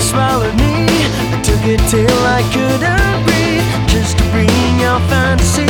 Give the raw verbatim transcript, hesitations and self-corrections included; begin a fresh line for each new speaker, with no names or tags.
swallowed me. I took it till I couldn't breathe, just to bring your fantasy